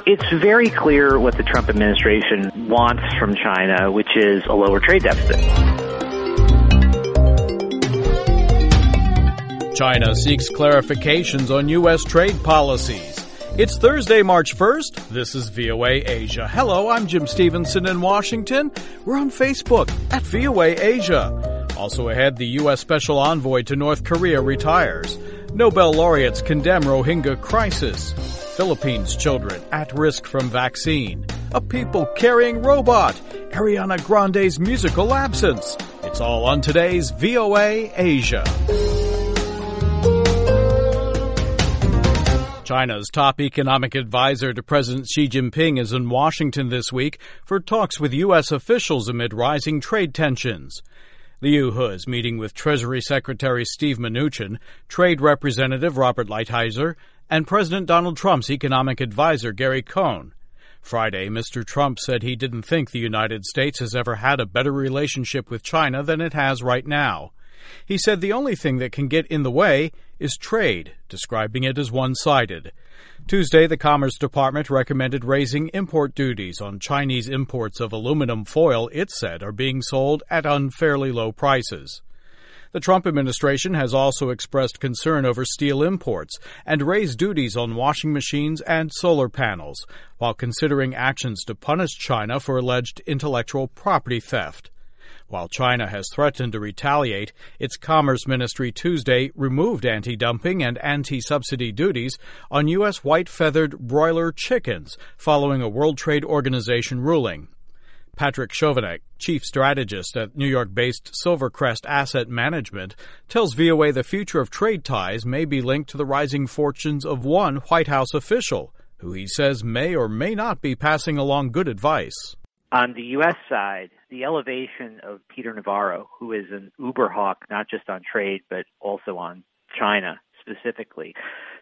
It's very clear what the Trump administration wants from China, which is a lower trade deficit. China seeks clarifications on U.S. trade policies. It's Thursday, March 1st. This is VOA Asia. Hello, I'm Jim Stevenson in Washington. We're on Facebook at VOA Asia. Also ahead, the U.S. Special Envoy to North Korea retires. Nobel laureates condemn Rohingya crisis. Philippines children at risk from vaccine. A people-carrying robot. Ariana Grande's musical absence. It's all on today's VOA Asia. China's top economic advisor to President Xi Jinping is in Washington this week for talks with U.S. officials amid rising trade tensions. Liu He is meeting with Treasury Secretary Steve Mnuchin, Trade Representative Robert Lighthizer, and President Donald Trump's economic advisor Gary Cohn. Friday, Mr. Trump said he didn't think the United States has ever had a better relationship with China than it has right now. He said the only thing that can get in the way is trade, describing it as one-sided. Tuesday, the Commerce Department recommended raising import duties on Chinese imports of aluminum foil it said are being sold at unfairly low prices. The Trump administration has also expressed concern over steel imports and raised duties on washing machines and solar panels, while considering actions to punish China for alleged intellectual property theft. While China has threatened to retaliate, its Commerce Ministry Tuesday removed anti-dumping and anti-subsidy duties on U.S. white-feathered broiler chickens following a World Trade Organization ruling. Patrick Chovanec, chief strategist at New York-based Silvercrest Asset Management, tells VOA the future of trade ties may be linked to the rising fortunes of one White House official, who he says may or may not be passing along good advice. On the U.S. side, the elevation of Peter Navarro, who is an uber hawk, not just on trade, but also on China specifically,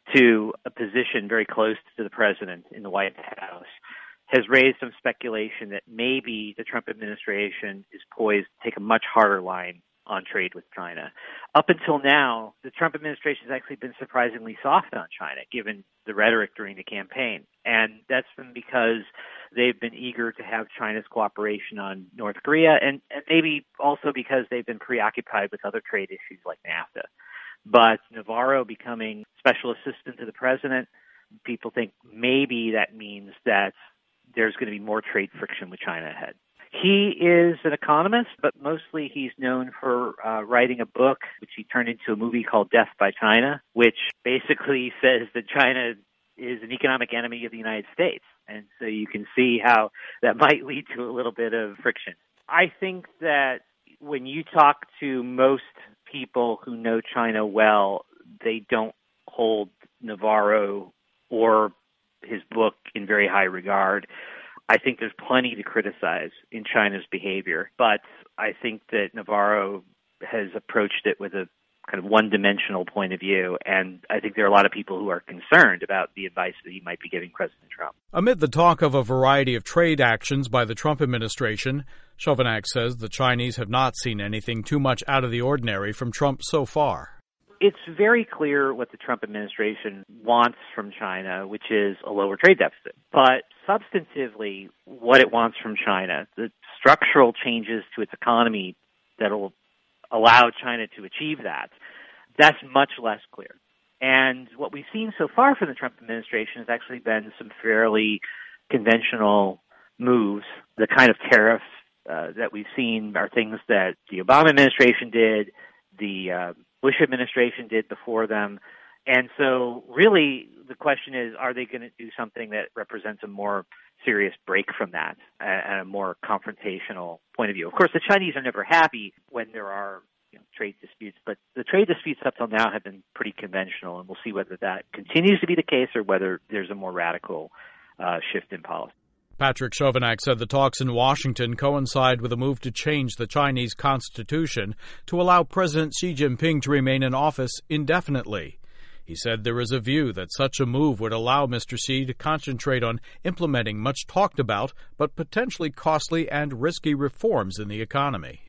to a position very close to the president in the White House, has raised some speculation that maybe the Trump administration is poised to take a much harder line on trade with China. Up until now, the Trump administration has actually been surprisingly soft on China, given the rhetoric during the campaign. And that's been because they've been eager to have China's cooperation on North Korea, and maybe also because they've been preoccupied with other trade issues like NAFTA. But Navarro becoming special assistant to the president, people think maybe that means that there's going to be more trade friction with China ahead. He is an economist, but mostly he's known for writing a book, which he turned into a movie called Death by China, which basically says that China is an economic enemy of the United States. And so you can see how that might lead to a little bit of friction. I think that when you talk to most people who know China well, they don't hold Navarro or his book in very high regard. I think there's plenty to criticize in China's behavior, but I think that Navarro has approached it with a kind of one-dimensional point of view, and I think there are a lot of people who are concerned about the advice that he might be giving President Trump. Amid the talk of a variety of trade actions by the Trump administration, Chovanec says the Chinese have not seen anything too much out of the ordinary from Trump so far. It's very clear what the Trump administration wants from China, which is a lower trade deficit. But substantively, what it wants from China, the structural changes to its economy that will allow China to achieve that, that's much less clear. And what we've seen so far from the Trump administration has actually been some fairly conventional moves. The kind of tariffs that we've seen are things that the Obama administration did, the Bush administration did before them. And so really the question is, are they going to do something that represents a more serious break from that and a more confrontational point of view? Of course, the Chinese are never happy when there are trade disputes, but the trade disputes up till now have been pretty conventional, and we'll see whether that continues to be the case or whether there's a more radical shift in policy. Patrick Chovanec said the talks in Washington coincide with a move to change the Chinese constitution to allow President Xi Jinping to remain in office indefinitely. He said there is a view that such a move would allow Mr. Xi to concentrate on implementing much talked about but potentially costly and risky reforms in the economy.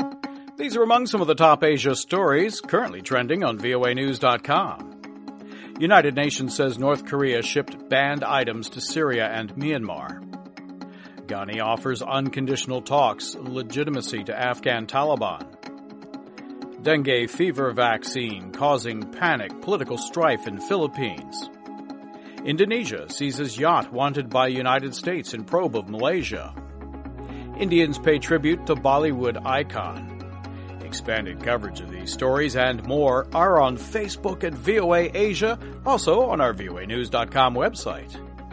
These are among some of the top Asia stories currently trending on voanews.com. United Nations says North Korea shipped banned items to Syria and Myanmar. Ghani offers unconditional talks, legitimacy to Afghan Taliban. Dengue fever vaccine causing panic, political strife in Philippines. Indonesia seizes yacht wanted by United States in probe of Malaysia. Indians pay tribute to Bollywood icon. Expanded coverage of these stories and more are on Facebook at VOA Asia, also on our voanews.com website.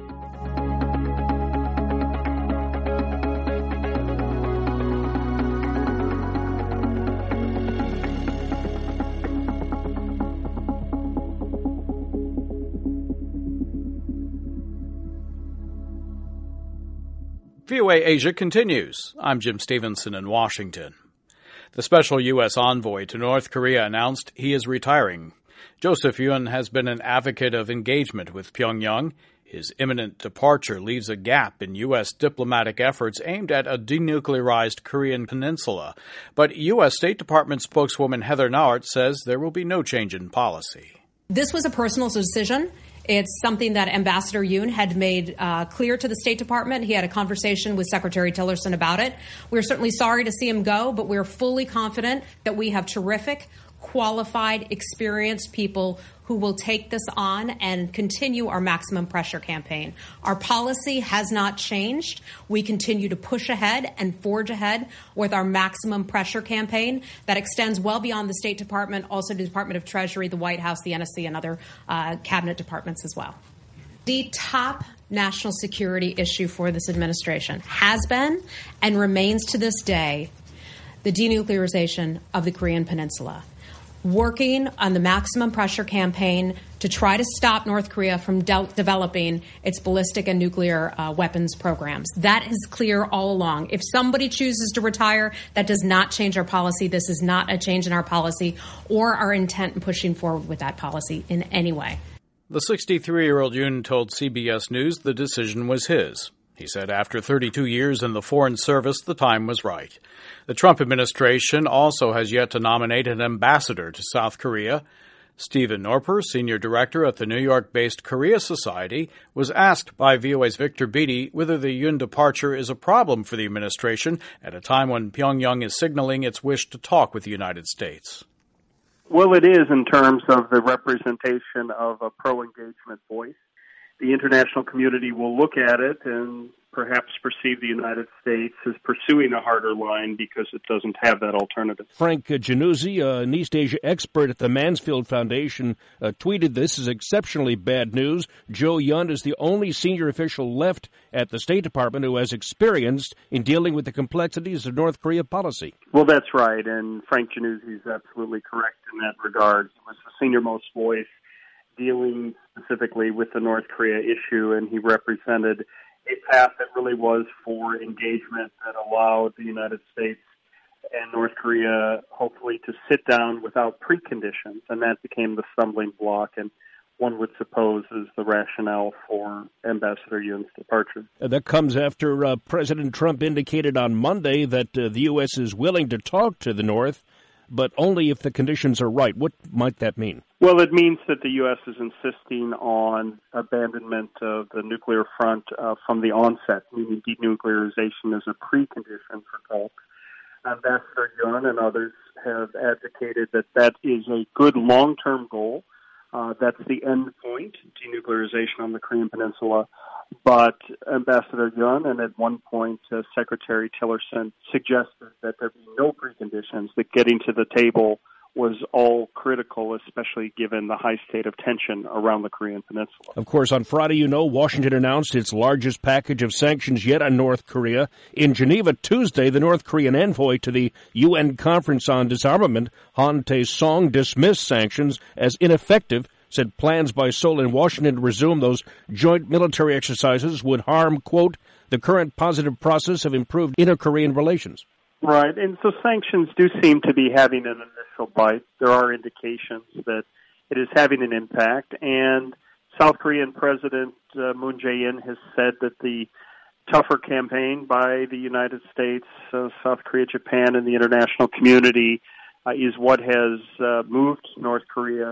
VOA Asia continues. I'm Jim Stevenson in Washington. The special U.S. envoy to North Korea announced he is retiring. Joseph Yun has been an advocate of engagement with Pyongyang. His imminent departure leaves a gap in U.S. diplomatic efforts aimed at a denuclearized Korean peninsula. But U.S. State Department spokeswoman Heather Nauert says there will be no change in policy. This was a personal decision. It's something that Ambassador Yoon had made clear to the State Department. He had a conversation with Secretary Tillerson about it. We're certainly sorry to see him go, but we're fully confident that we have terrific, qualified, experienced people who will take this on and continue our maximum pressure campaign. Our policy has not changed. We continue to push ahead and forge ahead with our maximum pressure campaign that extends well beyond the State Department, also the Department of Treasury, the White House, the NSC, and other cabinet departments as well. The top national security issue for this administration has been and remains to this day the denuclearization of the Korean Peninsula. Working on the maximum pressure campaign to try to stop North Korea from developing its ballistic and nuclear weapons programs. That is clear all along. If somebody chooses to retire, that does not change our policy. This is not a change in our policy or our intent in pushing forward with that policy in any way. The 63-year-old Yoon told CBS News the decision was his. He said after 32 years in the Foreign Service, the time was right. The Trump administration also has yet to nominate an ambassador to South Korea. Stephen Norper, senior director at the New York-based Korea Society, was asked by VOA's Victor Beatty whether the Yoon departure is a problem for the administration at a time when Pyongyang is signaling its wish to talk with the United States. Well, it is in terms of the representation of a pro-engagement voice. The international community will look at it and perhaps perceive the United States as pursuing a harder line because it doesn't have that alternative. Frank Januzzi, an East Asia expert at the Mansfield Foundation, tweeted, "This is exceptionally bad news. Joe Yun is the only senior official left at the State Department who has experience in dealing with the complexities of North Korea policy." Well, that's right, and Frank Januzzi is absolutely correct in that regard. He was the senior-most voice dealing specifically with the North Korea issue, and he represented a path that really was for engagement that allowed the United States and North Korea hopefully to sit down without preconditions, and that became the stumbling block, and one would suppose is the rationale for Ambassador Yoon's departure. That comes after President Trump indicated on Monday that the U.S. is willing to talk to the North, but only if the conditions are right. What might that mean? Well, it means that the U.S. is insisting on abandonment of the nuclear front from the onset, meaning denuclearization is a precondition for talks. Ambassador Yoon and others have advocated that that is a good long-term goal. That's the end point, denuclearization on the Korean Peninsula. But Ambassador Yoon and at one point Secretary Tillerson suggested that there be no preconditions, that getting to the table was all critical, especially given the high state of tension around the Korean Peninsula. Of course, on Friday, Washington announced its largest package of sanctions yet on North Korea. In Geneva Tuesday, the North Korean envoy to the UN Conference on Disarmament, Han Tae-song, dismissed sanctions as ineffective, said plans by Seoul and Washington to resume those joint military exercises would harm, quote, the current positive process of improved inter-Korean relations. Right, and so sanctions do seem to be having an initial bite. There are indications that it is having an impact, and South Korean President Moon Jae-in has said that the tougher campaign by the United States, South Korea, Japan, and the international community is what has moved North Korea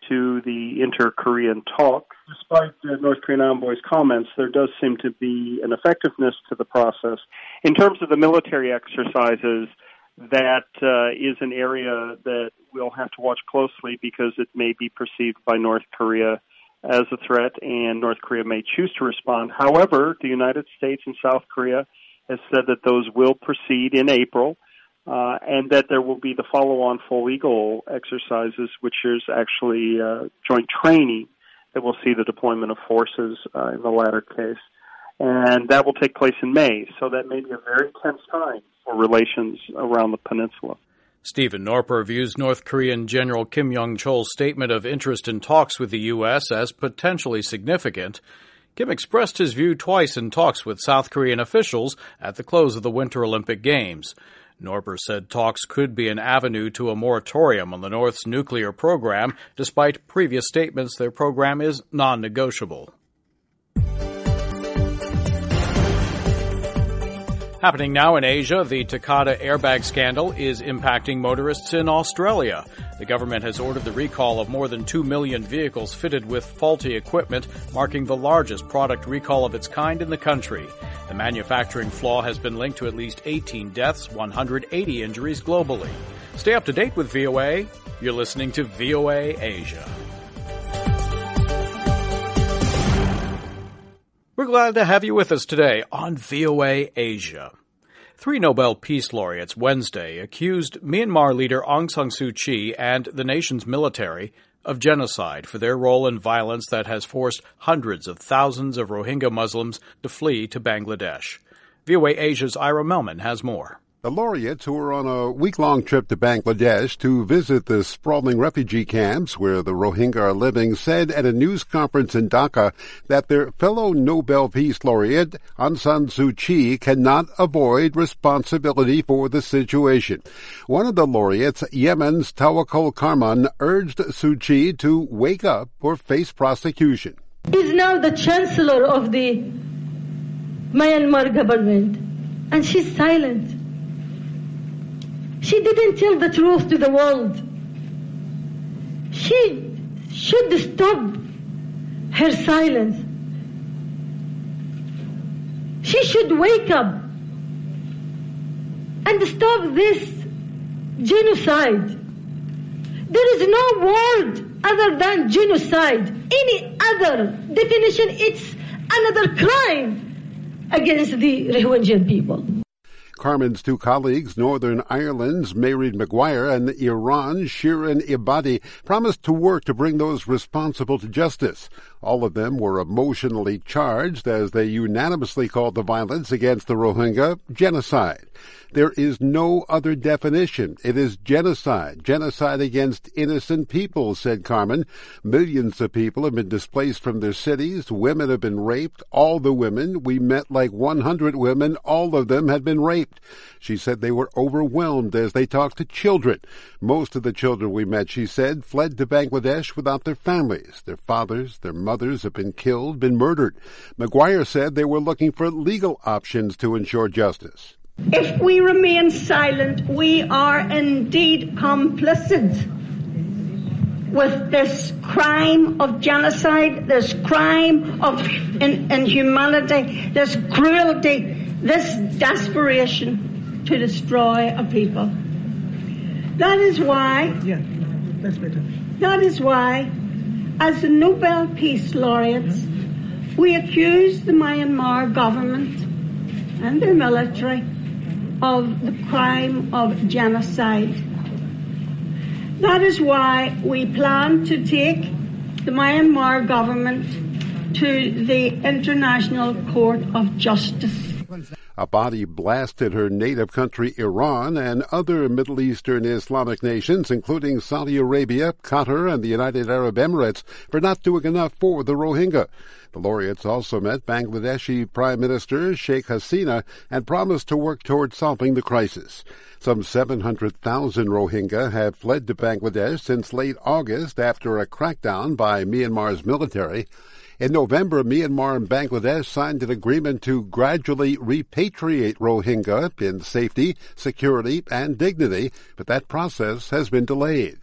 to the inter-Korean talks. Despite the North Korean envoy's comments, there does seem to be an effectiveness to the process. In terms of the military exercises, that is an area that we'll have to watch closely because it may be perceived by North Korea as a threat, and North Korea may choose to respond. However, the United States and South Korea has said that those will proceed in April, and that there will be the follow-on full eagle exercises, which is actually joint training that will see the deployment of forces in the latter case. And that will take place in May, so that may be a very tense time for relations around the peninsula. Stephen Norper views North Korean General Kim Yong-chol's statement of interest in talks with the U.S. as potentially significant. Kim expressed his view twice in talks with South Korean officials at the close of the Winter Olympic Games. Norper said talks could be an avenue to a moratorium on the North's nuclear program, despite previous statements their program is non-negotiable. Happening now in Asia, the Takata airbag scandal is impacting motorists in Australia. The government has ordered the recall of more than 2 million vehicles fitted with faulty equipment, marking the largest product recall of its kind in the country. The manufacturing flaw has been linked to at least 18 deaths, 180 injuries globally. Stay up to date with VOA. You're listening to VOA Asia. We're glad to have you with us today on VOA Asia. 3 Nobel Peace Laureates Wednesday accused Myanmar leader Aung San Suu Kyi and the nation's military of genocide for their role in violence that has forced hundreds of thousands of Rohingya Muslims to flee to Bangladesh. VOA Asia's Ira Melman has more. The laureates, who were on a week-long trip to Bangladesh to visit the sprawling refugee camps where the Rohingya are living, said at a news conference in Dhaka that their fellow Nobel Peace Laureate, Aung San Suu Kyi, cannot avoid responsibility for the situation. One of the laureates, Yemen's Tawakkol Karman, urged Suu Kyi to wake up or face prosecution. He's now the chancellor of the Myanmar government, and she's silent. She didn't tell the truth to the world. She should stop her silence. She should wake up and stop this genocide. There is no word other than genocide. Any other definition, it's another crime against the Rohingya people. Carmen's 2 colleagues, Northern Ireland's Mairead Maguire and Iran's Shirin Ebadi, promised to work to bring those responsible to justice. All of them were emotionally charged as they unanimously called the violence against the Rohingya genocide. There is no other definition. It is genocide. Genocide against innocent people, said Carmen. Millions of people have been displaced from their cities. Women have been raped. All the women. We met like 100 women. All of them had been raped. She said they were overwhelmed as they talked to children. Most of the children we met, she said, fled to Bangladesh without their families. Their fathers, their mothers have been killed, been murdered. Maguire said they were looking for legal options to ensure justice. If we remain silent, we are indeed complicit with this crime of genocide, this crime of inhumanity, this cruelty, this desperation to destroy a people. That is why, as the Nobel Peace Laureates, we accuse the Myanmar government and their military of the crime of genocide. That is why we plan to take the Myanmar government to the International Court of Justice. Abadi blasted her native country Iran and other Middle Eastern Islamic nations, including Saudi Arabia, Qatar, and the United Arab Emirates, for not doing enough for the Rohingya. The laureates also met Bangladeshi Prime Minister Sheikh Hasina and promised to work towards solving the crisis. Some 700,000 Rohingya have fled to Bangladesh since late August after a crackdown by Myanmar's military. In November, Myanmar and Bangladesh signed an agreement to gradually repatriate Rohingya in safety, security, and dignity, but that process has been delayed.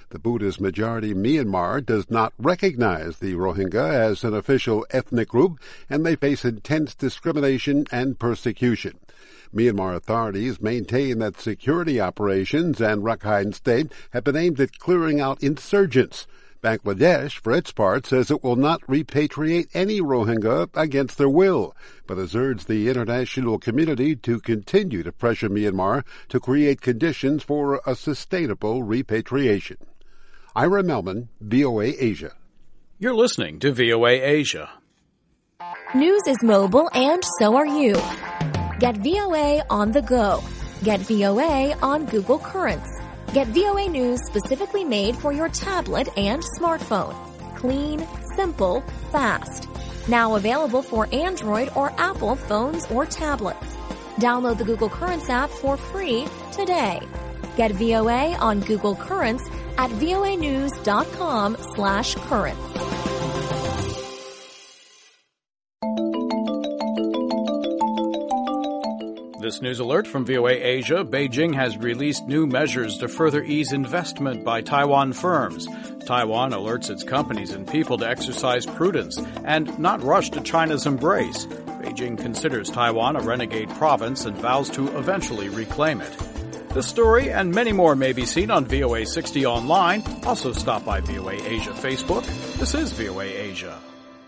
The Buddhist-majority Myanmar does not recognize the Rohingya as an official ethnic group, and they face intense discrimination and persecution. Myanmar authorities maintain that security operations and Rakhine State have been aimed at clearing out insurgents. Bangladesh, for its part, says it will not repatriate any Rohingya against their will, but has urged the international community to continue to pressure Myanmar to create conditions for a sustainable repatriation. Ira Melman, VOA Asia. You're listening to VOA Asia. News is mobile, and so are you. Get VOA on the go. Get VOA on Google Currents. Get VOA News specifically made for your tablet and smartphone. Clean, simple, fast. Now available for Android or Apple phones or tablets. Download the Google Currents app for free today. Get VOA on Google Currents at voanews.com/currents. This news alert from VOA Asia. Beijing has released new measures to further ease investment by Taiwan firms. Taiwan alerts its companies and people to exercise prudence and not rush to China's embrace. Beijing considers Taiwan a renegade province and vows to eventually reclaim it. This story and many more may be seen on VOA 60 online. Also stop by VOA Asia Facebook. This is VOA Asia.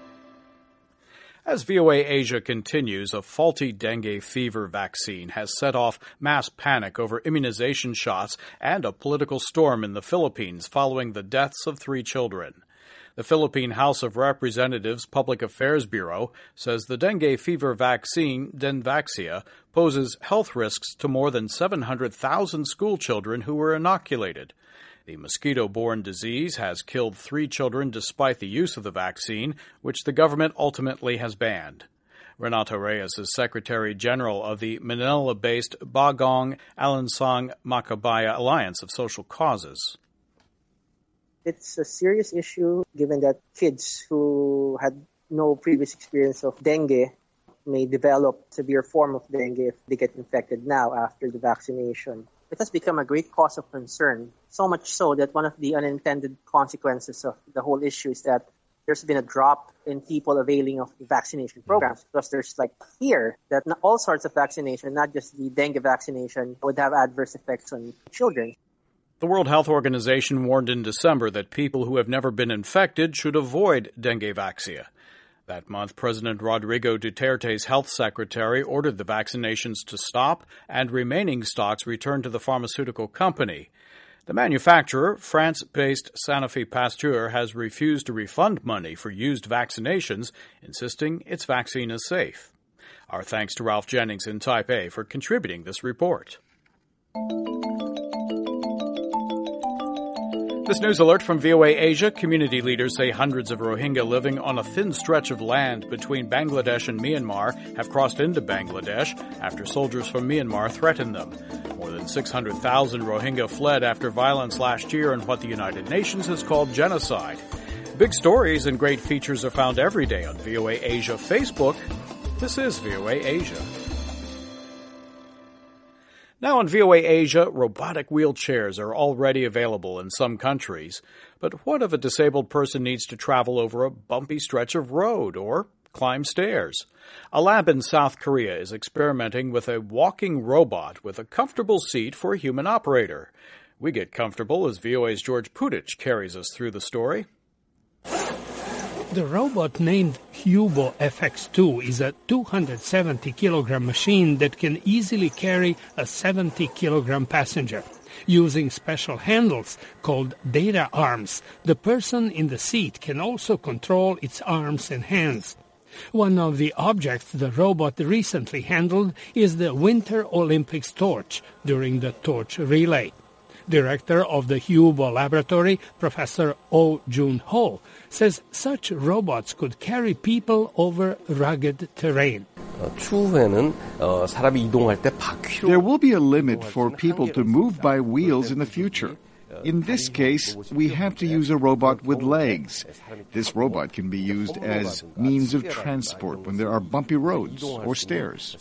As VOA Asia continues, a faulty dengue fever vaccine has set off mass panic over immunization shots and a political storm in the Philippines following the deaths of 3 children. The Philippine House of Representatives Public Affairs Bureau says the dengue fever vaccine, Denvaxia, poses health risks to more than 700,000 school children who were inoculated. The mosquito-borne disease has killed 3 children despite the use of the vaccine, which the government ultimately has banned. Renato Reyes is Secretary General of the Manila-based Bagong Alansang Macabaya Alliance of Social Causes. It's a serious issue given that kids who had no previous experience of dengue may develop severe form of dengue if they get infected now after the vaccination. It has become a great cause of concern, so much so that one of the unintended consequences of the whole issue is that there's been a drop in people availing of the vaccination programs because there's fear that all sorts of vaccination, not just the dengue vaccination, would have adverse effects on children. The World Health Organization warned in December that people who have never been infected should avoid denguevaxia. That month, President Rodrigo Duterte's health secretary ordered the vaccinations to stop and remaining stocks returned to the pharmaceutical company. The manufacturer, France-based Sanofi Pasteur, has refused to refund money for used vaccinations, insisting its vaccine is safe. Our thanks to Ralph Jennings in Taipei for contributing this report. This news alert from VOA Asia. Community leaders say hundreds of Rohingya living on a thin stretch of land between Bangladesh and Myanmar have crossed into Bangladesh after soldiers from Myanmar threatened them. More than 600,000 Rohingya fled after violence last year in what the United Nations has called genocide. Big stories and great features are found every day on VOA Asia Facebook. This is VOA Asia. Now on VOA Asia, robotic wheelchairs are already available in some countries. But what if a disabled person needs to travel over a bumpy stretch of road or climb stairs? A lab in South Korea is experimenting with a walking robot with a comfortable seat for a human operator. We get comfortable as VOA's George Putich carries us through the story. The robot named Hubo FX2 is a 270-kilogram machine that can easily carry a 70-kilogram passenger. Using special handles called data arms, the person in the seat can also control its arms and hands. One of the objects the robot recently handled is the Winter Olympics torch during the torch relay. Director of the Hubo Laboratory, Professor Oh Jun-ho, says such robots could carry people over rugged terrain. There will be a limit for people to move by wheels in the future. In this case, we have to use a robot with legs. This robot can be used as means of transport when there are bumpy roads or stairs.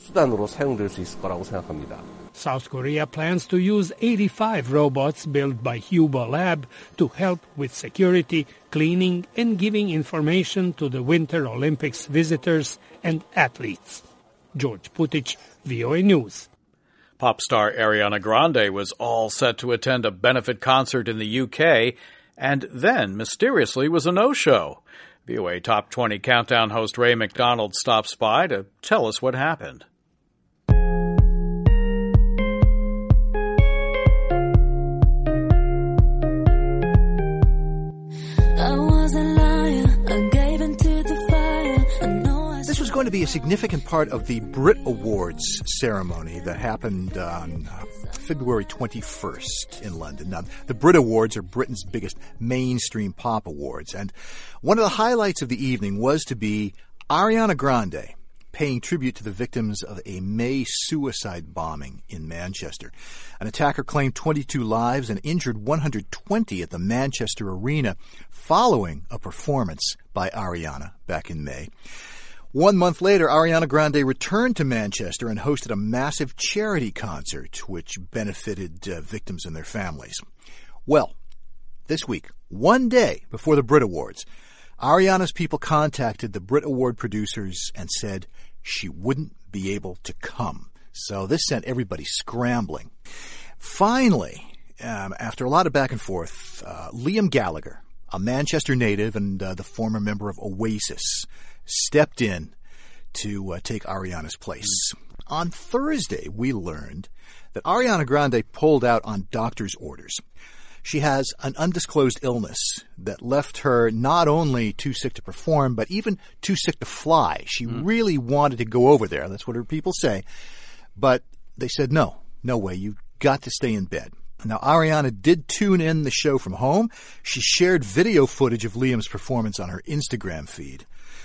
South Korea plans to use 85 robots built by Hubo Lab to help with security, cleaning, and giving information to the Winter Olympics visitors and athletes. George Putic, VOA News. Pop star Ariana Grande was all set to attend a benefit concert in the UK and then mysteriously was a no-show. VOA Top 20 Countdown host Ray McDonald stops by to tell us what happened. This was going to be a significant part of the Brit Awards ceremony that happened on February 21st in London. Now, the Brit Awards are Britain's biggest mainstream pop awards, and one of the highlights of the evening was to be Ariana Grande paying tribute to the victims of a May suicide bombing in Manchester. An attacker claimed 22 lives and injured 120 at the Manchester Arena following a performance by Ariana back in May. 1 month later, Ariana Grande returned to Manchester and hosted a massive charity concert which benefited victims and their families. Well, this week, one day before the Brit Awards, Ariana's people contacted the Brit Award producers and said she wouldn't be able to come. So this sent everybody scrambling. Finally, after a lot of back and forth, Liam Gallagher, a Manchester native and the former member of Oasis, stepped in to take Ariana's place. On Thursday, we learned that Ariana Grande pulled out on doctor's orders. She has an undisclosed illness that left her not only too sick to perform, but even too sick to fly. She really wanted to go over there. That's what her people say. But they said, no way. You've got to stay in bed. Now, Ariana did tune in the show from home. She shared video footage of Liam's performance on her Instagram feed.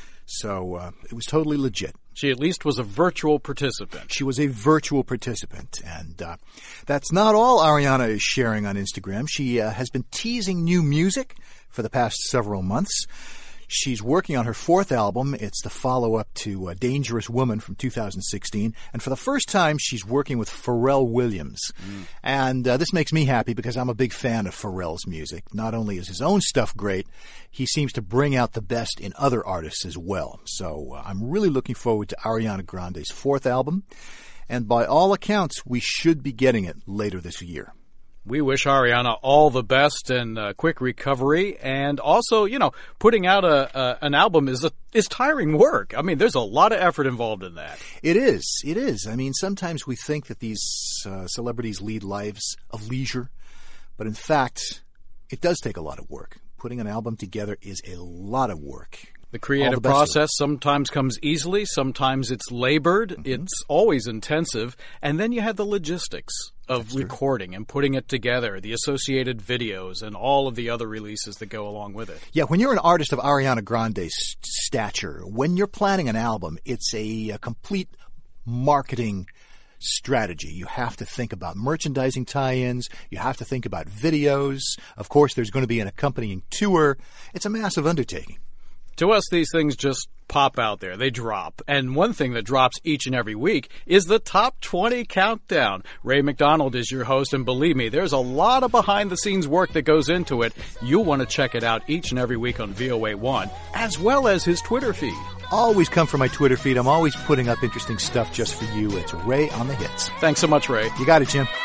So it was totally legit. She at least was a virtual participant. She was a virtual participant. And that's not all Ariana is sharing on Instagram. She has been teasing new music for the past several months. She's working on her fourth album. It's the follow-up to Dangerous Woman from 2016. And for the first time, she's working with Pharrell Williams. And this makes me happy because I'm a big fan of Pharrell's music. Not only is his own stuff great, he seems to bring out the best in other artists as well. So I'm really looking forward to Ariana Grande's fourth album. And by all accounts, we should be getting it later this year. We wish Ariana all the best and quick recovery. And also, putting out an album is tiring work. I mean, there's a lot of effort involved in that. It is. I mean, sometimes we think that these celebrities lead lives of leisure. But in fact, it does take a lot of work. Putting an album together is a lot of work. The creative process sometimes comes easily, sometimes it's labored, it's always intensive, and then you have the logistics of recording and putting it together, the associated videos, and all of the other releases that go along with it. Yeah, when you're an artist of Ariana Grande's stature, when you're planning an album, it's a complete marketing strategy. You have to think about merchandising tie-ins. You have to think about videos. Of course, there's going to be an accompanying tour. It's a massive undertaking. To us, these things just pop out there. They drop. And one thing that drops each and every week is the Top 20 Countdown. Ray McDonald is your host, and believe me, there's a lot of behind-the-scenes work that goes into it. You'll want to check it out each and every week on VOA1, as well as his Twitter feed. Always come for my Twitter feed. I'm always putting up interesting stuff just for you. It's Ray on the Hits. Thanks so much, Ray. You got it, Jim.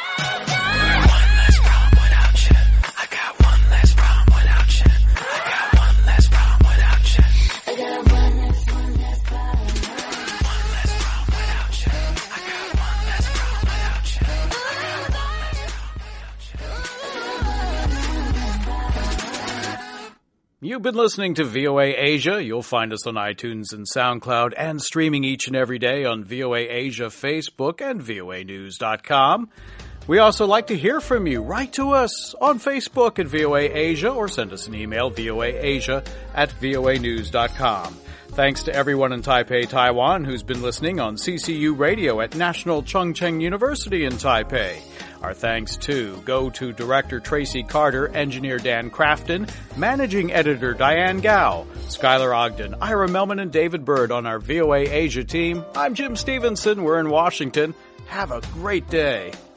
You've been listening to VOA Asia. You'll find us on iTunes and SoundCloud and streaming each and every day on VOA Asia Facebook and voanews.com. We also like to hear from you. Write to us on Facebook at VOA Asia or send us an email, voaasia@voanews.com. Thanks to everyone in Taipei, Taiwan, who's been listening on CCU Radio at National Chengcheng University in Taipei. Our thanks, too, go to Director Tracy Carter, Engineer Dan Crafton, Managing Editor Diane Gao, Skylar Ogden, Ira Melman, and David Bird on our VOA Asia team. I'm Jim Stevenson. We're in Washington. Have a great day.